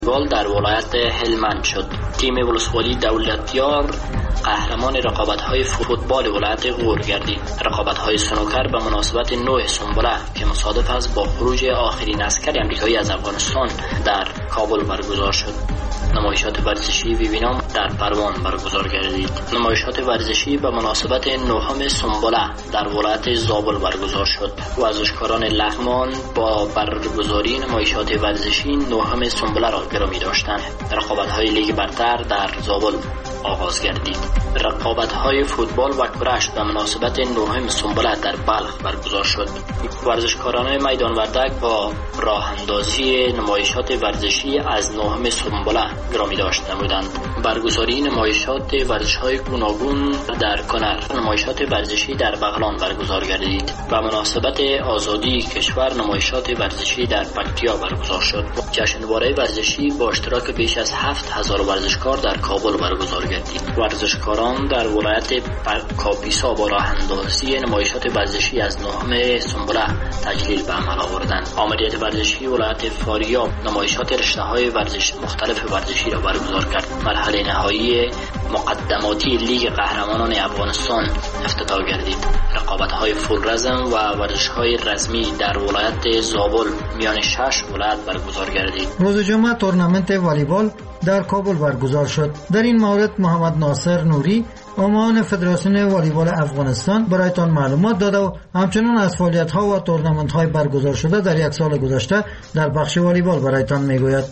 والیبال در ولایت هلمند شد. تیم ولسوالی دولتیار قهرمان رقابت‌های فوتبال ولایت غور گردید. رقابت‌های سنوکر به مناسبت 9 سنبله که مصادف است با خروج آخرین عسکر آمریکایی از افغانستان در کابل برگزار شد. نمایشات ورزشی ویوینام در پروان برگزار گردید. نمایشات ورزشی به مناسبت 9 سنبله در ولایت زابل برگزار شد. ورزشکاران لغمان با برگزاری نمایشات ورزشی 9 سنبله را گرامی داشتند. رقابت‌های لیگ برتر در زابل آغاز گردید. رقابت‌های فوتبال و کرش به مناسبت 9 سنبله در بلخ برگزار شد. ورزشکاران میدان وردک با راه اندازی نمایشات ورزشی از 9 سنبله گرامی داشته بودند. برگزاری نمایشات ورزش‌های گوناگون در کنر، نمایشات ورزشی در بغلان برگزار گردید. به مناسبت آزادی کشور نمایشات ورزشی در پکتیا برگزار شد. جشنواره ورزشی با اشتراک بیش از 7000 ورزشکار در کابل برگزار گردید. ورزشکاران در ولایت کاپیسا با راه اندازی نمایشات ورزشی از 9 سنبله تجلیل به عمل آوردند. آمریت ورزشی ولایت فاریاب نمایشات رشته‌های ورزش مختلف ورزشی را برگزار کرد. مرحله نهایی مقدماتی لیگ قهرمانان افغانستان افتتاح گردید. رقابت‌های فول رزم و ورزش‌های رزمی در ولایت زابل میان 6 ولایت برگزار گردید. روز جمعه تورنمنت والیبال در کابل برگزار شد. در این مورد محمد ناصر نوری معاون فدراسیون والیبال افغانستان برایتان معلومات داده و همچنین از فعالیت‌ها و تورنمنت‌های برگزار شده در یک سال گذشته در بخش والیبال برایتان میگوید.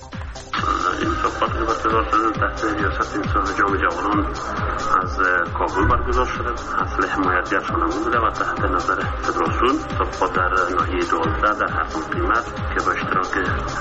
تحت ریاست انسان جام جوانان از کابل برگزار شده. اصل حمایتگر شانمون بوده و تحت نظر فدراسیون مسابقات در ناحیه 12 در هفتم قیمت که با اشتراک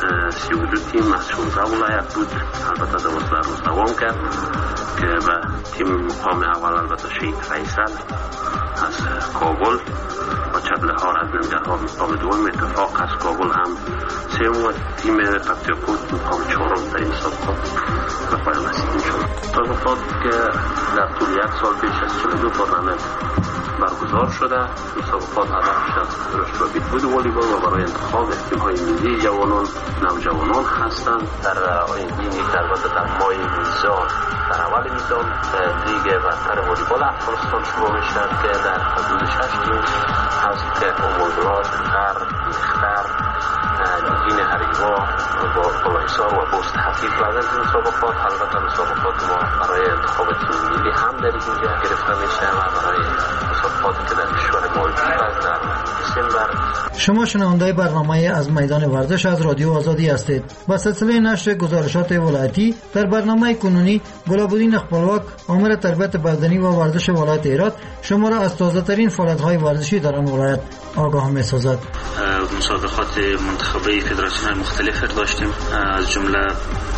32 تیم از 16 ولایت بود. البته 12 روز دوام کرد که به تیم مقام اول البته شهید فیصل از کابل و چبلهار از ننگرهار مقام دوم، اتفاق از کابل هم سوم و تیم پکتیاکوت مقام چهارم در این مسابقات به پایان رسیده شد. مسابقات که در طول یک سال بیش از 42 تورنمنت برگزار شده. مسابقات هدفش از رشد و بهبود والیبال و برای انتخاب تیم‌های ملی جوانان نوجوانان هستند. در آینده البته در ماه میزان در اول میزان لیگ برتر والیبال افغانستان شروع میشه که در حدود 6 تیم هست که امولدرات، خر، میختر، نگین هریوا با بلایسار و بست حفیظ بعد از این مسابقات. البته مسابقات ما برای انتخاب تیم ملی هم در اینجا گرفته میشه و برای مسابقاتی که در کشور موجود است در دسامبر. شما شنونده برنامه از میدان ورزش از رادیو آزادی هستید. با سلسله نشر گزارشات ولایتی در برنامه کنونی گلابودین اخبالواک آمر تربیت بدنی و ورزش ولایت هرات شما را از تازه ترین فعالیت‌های ورزشی در آن ولایت آگاه می‌سازد. مسابقات منتخبه فدراسیون مختلف داشتیم، از جمله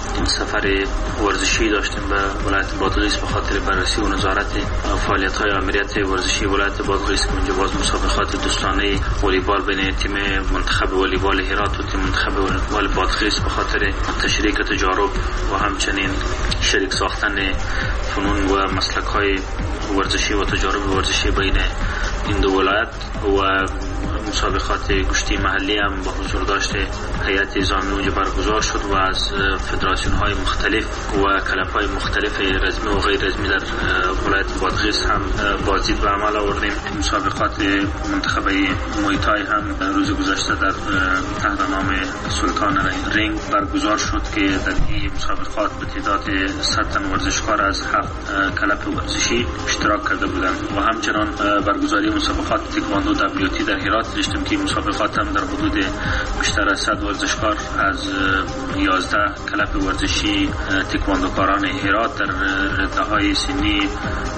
سفر ورزشی داشتیم به ولایت بادغیس به خاطر بررسی و نظارت فعالیت‌های آمریت ورزشی ولایت بادغیس که اونجا باز مسابقات دوستانه والیبال بین تیم منتخب والیبال هرات و تیم منتخب والیبال بادغیس به خاطر تشریک تجارب و همچنین شریک ساختن فنون و مسلک‌های ورزشی و تجارب ورزشی بین این دو ولایت و مسابقات گشتی محلی هم با حضور داشته هیئت نظامی اونجا برگزار شد و از فدراسیون‌های مختلف و کلب‌های مختلف رسمی و غیر رسمی در ولایت بادغیس هم بازدید به عمل آوردیم. مسابقات منتخبه مویتای هم روز گذشته در تحت نام سلطان رینگ برگزار شد که در این مسابقات به تعداد 100 تن ورزشکار از 7 کلب ورزشی اشتراک کرده بودند و همچنان برگزاری مسابقات تکواندو WT در هرات داشتیم که مسابقات هم در حدود بیشتر از 100 ورزشکار از 11 کلب ورزشی تکواندوکاران هرات در رده‌های سنی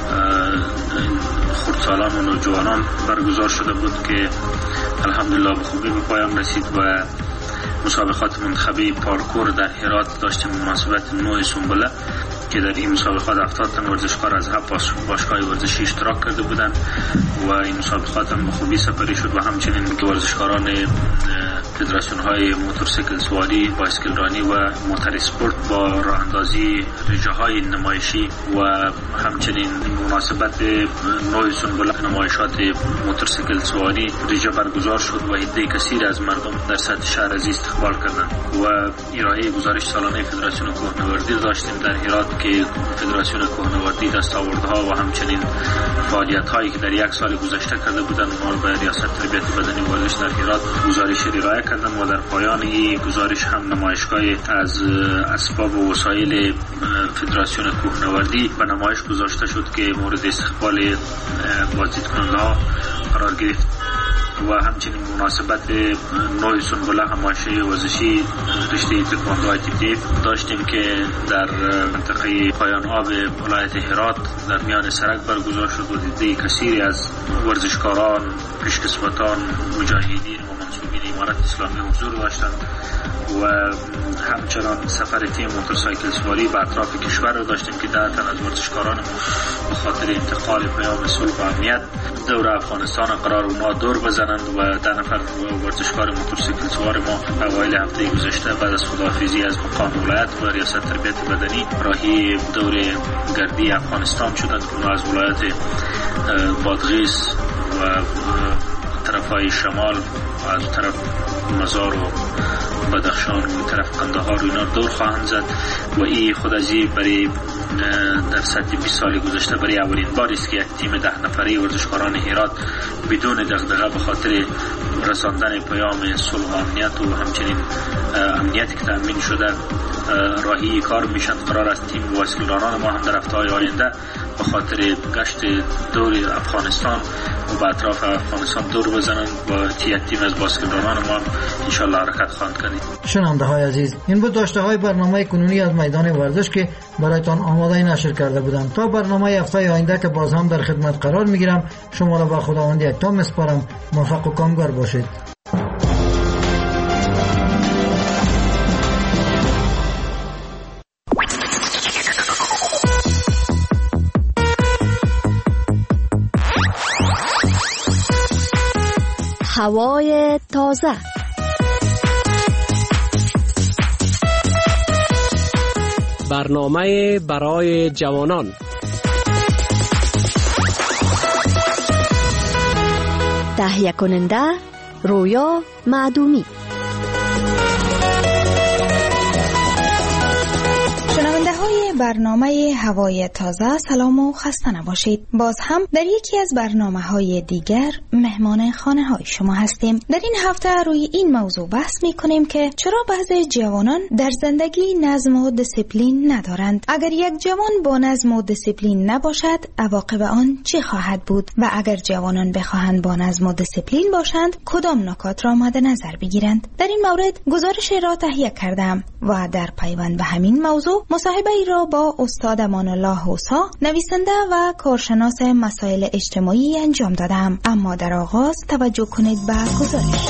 خردسالان و نوجوانان برگزار شده بود که الحمدلله به خوبی به پایان رسید و مسابقات منتخبه پارکور در هرات داشتیم مناسبت 9 سنبله که در این مسابقات 70 تن ورزشکار از 7 باشگاه ورزشی اشتراک کرده بودند و این مسابقات هم به خوبی سپری شد و همچنین که ورزشکاران فدراسیون های موتورسیکل سواری، بایسکل رانی و موتور اسپورت با راه اندازی رژه‌های نمایشی و همچنین مناسبت نوع سنبله نمایشات موتورسیکل سواری رژه برگزار شد و عده کثیر از مردم در سطح شهر از استقبال کردند و ارائه گزارش سالانه فدراسیون کوهنوردی داشتیم در هرات که فدراسیون کوهنوردی دستاوردها و همچنین فعالیت‌هایی که در یک سال گذشته کرده بودند ما به ریاست تربیت بدنی و ورزش در هرات گزارش ارائه کردم و در پایان این گزارش هم نمایشگاهی از اسباب و وسایل فدراسیون کوهنوردی به نمایش گذاشته شد که مورد استقبال بازدیدکننده‌ها قرار گرفت و همچنین مناسبت نوع سنبله همایشی ورزشی رشته تکواندو ITF داشتیم که در منطقه پایان آب ولایت هرات در میان سرک برگزار شد و دیده کثیری از ورزشکاران، پیشکسوتان، مجاهدین و منصوبین امارت اسلامی حضور داشتند و همچنان سفر تیم موتورسایکل سواری به اطراف کشور رو داشتیم که 10 تن از ورزشکاران به خاطر انتقال پیام صلح و امنیت دور افغانستان قرار اونا دور بزنند و 10 نفر ورزشکار موتورسیکل سوار ما اوایل هفته گذشته بعد از خداحافظی از مقام ولایت و ریاست تربیت بدنی راهی دور گردی افغانستان شدند که از ولایت بادغیس و طرفای شمال و از طرف مزار و بدخشان و طرف قندهار و اینا دور خواهند زد و این خودازی برای در سطح 20 سال گذشته برای اولین بار است که یک تیم 10 نفره ورزشکاران هرات بدون دغدغه به خاطر رساندن پیام صلح و امنیت و همچنین امنیتی که تامین شده راهی کار میشن. قرار است تیم بایسکلرانان ما هم در هفته‌های آینده به خاطر گشت دور افغانستان و به اطراف افغانستان دور بزنند و تیم از بایسکلرانان ما ان شاء الله حرکت خواهند کرد. شنونده های عزیز، این بود داشته های برنامه کنونی از میدان ورزش که برایتان آماده نشر کرده بودم. تا برنامه هفته آینده که باز هم در خدمت قرار میگیرم، شما را به خداوند یکتا میسپارم. موفق و کامگار باشید. هوای تازه، برنامه برای جوانان، تهیه کننده رویا معدومی. شنونده های برنامه هوای تازه، سلام و خسته نباشید. باز هم در یکی از برنامه های دیگر مهمان خانه های شما هستیم. در این هفته روی این موضوع بحث می کنیم که چرا بعضی جوانان در زندگی نظم و دیسیپلین ندارند. اگر یک جوان با نظم و دیسیپلین نباشد، عواقب آن چه خواهد بود؟ و اگر جوانان بخواهند با نظم و دیسیپلین باشند، کدام نکات را مد نظر بگیرند؟ در این مورد گزارش را تهیه کردم و در پیوند به همین موضوع مصاحبه ای را با استاد امان الله حوسا، نویسنده و کارشناس مسائل اجتماعی انجام دادم. اما در آغاز توجه کنید به گزارش.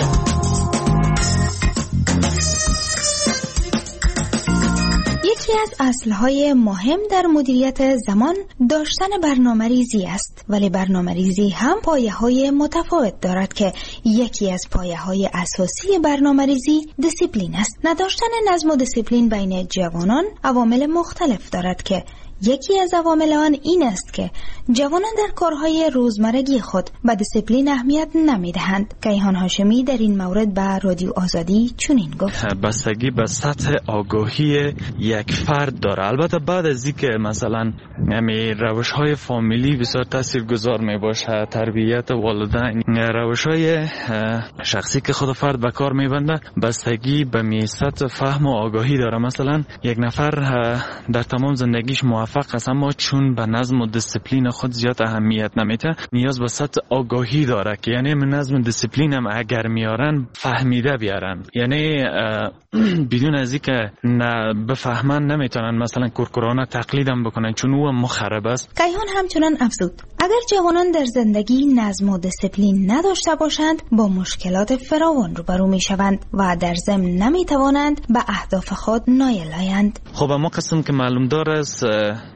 یکی از اصلهای مهم در مدیریت زمان داشتن برنامه‌ریزی است، ولی برنامه‌ریزی هم پایه‌های متفاوت دارد که یکی از پایه‌های اساسی برنامه‌ریزی دیسیپلین است. نداشتن نظم و دیسیپلین بین جوانان عوامل مختلف دارد که یکی از عوامل آن این است که جوانان در کارهای روزمرگی خود به دیسیپلین اهمیت نمیدهند. کیهان هاشمی در این مورد به رادیو آزادی چنین گفت: بستگی به سطح آگاهی یک فرد داره. البته بعد از اینکه مثلا روش‌های فامیلی بسیار تاثیرگذار میباشه، تربیت والدین، روش‌های شخصی که خود فرد به کار میبنده، بستگی به سطح فهم و آگاهی داره. مثلا یک نفر در تمام زندگیش موفق است، اما چون به نظم و دیسیپلین خود زیاد اهمیت نمیده، نیاز به سطح آگاهی داره که یعنی نظم و دیسیپلین هم اگر میارن فهمیده بیارن، یعنی بدون از اینکه بفهمن نمیتونن مثلا کورکورانه تقلیدم بکنن چون او مخرب است. کیهان همچنان افزود: اگر جوانان در زندگی نظم و دیسیپلین نداشته باشند، با مشکلات فراوان روبرو میشوند و در ضمن نمیتوانند به اهداف خود نایل آیند. خب ما قسم که معلوم داره است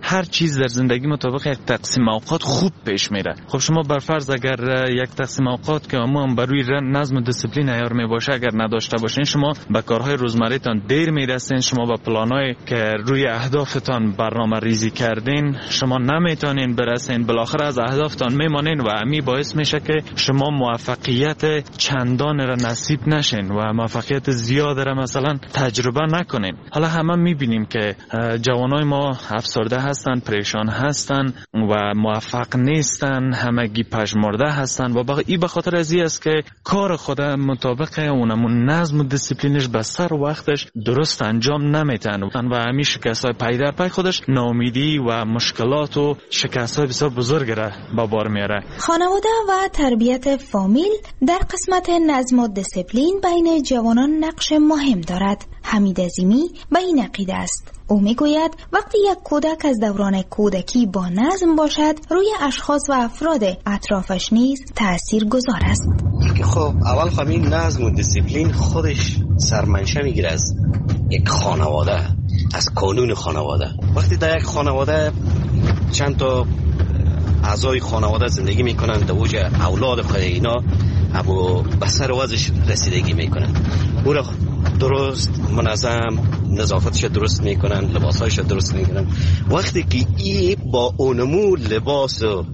هر چیز در زندگی مطابق یک تقسیم اوقات خوب پیش میره. خب شما بر فرض اگر یک تقسیم اوقات که عموما بر روی نظم و دیسیپلین عیار می باشه اگر نداشته باشین، شما به کارهای روزمره‌تان دیر میرسین، شما به پلانای که روی اهدافتان برنامه ریزی کردین شما نمیتونین برسین، بالاخره از اهدافتان میمانین و امی باعث میشه که شما موفقیت چندان را نصیب نشین و موفقیت زیاد را مثلا تجربه نکنین. حالا همه میبینیم که جوانای ما افسرده هستن، پریشان هستن و موفق نیستن، همگی پژمرده هستن و این به خاطر از این است که کار خود مطابق اونمون نظم و دیسیپلینش به سر وقتش درست انجام نمیتن و همین شکست‌های پی در پی خودش ناامیدی و مشکلات و شکست‌های بسیار بزرگ را به بار میاره. خانواده و تربیت فامیل در قسمت نظم و دیسیپلین بین جوانان نقش مهم دارد. حمید عظیمی به این عقیده است. او میگوید وقتی یک کودک از دوران کودکی با نظم باشد روی اشخاص و افراد اطرافش نیز تأثیر گذار است. خب اول خب این نظم و دیسیپلین خودش سرمنشه میگیره از یک خانواده، از قانون خانواده. وقتی در یک خانواده چند تا اعضای خانواده زندگی میکنن، در اوج اولاد خود اینا ابو بسر وازش رسیدگی میکنن، او را درست منظم نظافتش درست میکنن، لباسهایش درست میکنن. وقتی که ای با اونمو لباس و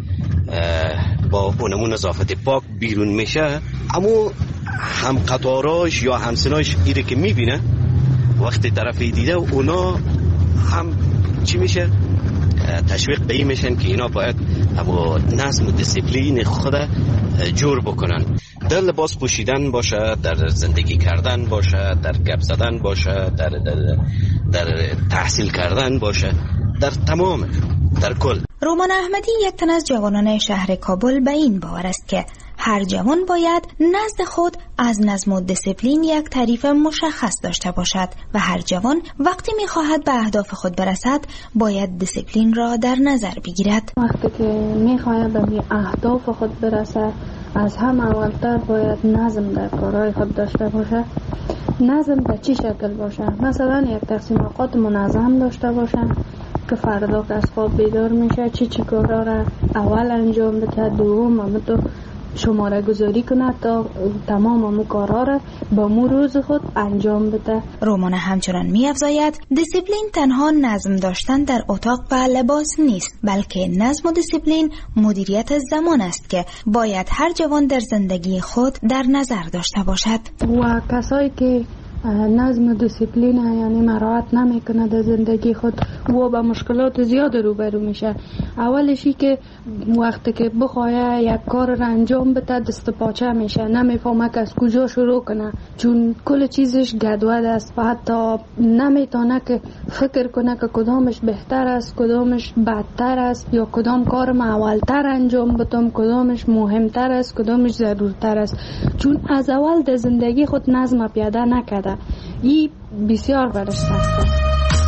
با اونمو نظافت پاک بیرون میشه، اما هم قطاراش یا همسناش ایره که میبینه وقتی طرفی دیده اونا هم چی میشه؟ تشویق به این میشن که اینا باید با نظم و دیسیپلین خود جور بکنن. در لباس پوشیدن باشه، در زندگی کردن باشه، در گپ زدن باشه، در تحصیل کردن باشه، در تمام، در کل. رومان احمدی یک تن از جوانان شهر کابل به این باور است که هر جوان باید نزد خود از نظم و دیسیپلین یک تعریف مشخص داشته باشد و هر جوان وقتی می‌خواهد به اهداف خود برسد باید دیسیپلین را در نظر بگیرد. وقتی که می‌خواهد به اهداف خود برسد از هم اولتر باید نظم در کارهای خود داشته باشه. نظم به چی شکل باشه؟ مثلا یک تقسیم اوقات منظم داشته باشه که فردا که از خواب بیدار میشه چی کارا را اول انجام بده، دوم هم تو شماره گذاری کنه تا تمام همون کارها را با مو روز خود انجام بده. رومان همچنان می‌افزاید دیسیپلین تنها نظم داشتن در اتاق و لباس نیست، بلکه نظم و دیسیپلین مدیریت زمان است که باید هر جوان در زندگی خود در نظر داشته باشد. و کسایی که نظم و دیسیپلین یعنی مراعات نمیکنه در زندگی خود و با مشکلات زیاد روبرو میشه. اولشی که وقتی که بخواه یک کار را انجام بده دست پاچه میشه، نمیفهمه که از کجا شروع کنه چون کل چیزش گدود است و حتی نمیتونه که فکر کنه که کدامش بهتر است، کدامش بدتر است یا کدام کار ما اولتر انجام بدم، کدامش مهمتر است، کدامش ضرورتر است، چون از اول در زندگی خود نظم پیاده نکرده. این بسیار برش سخت است.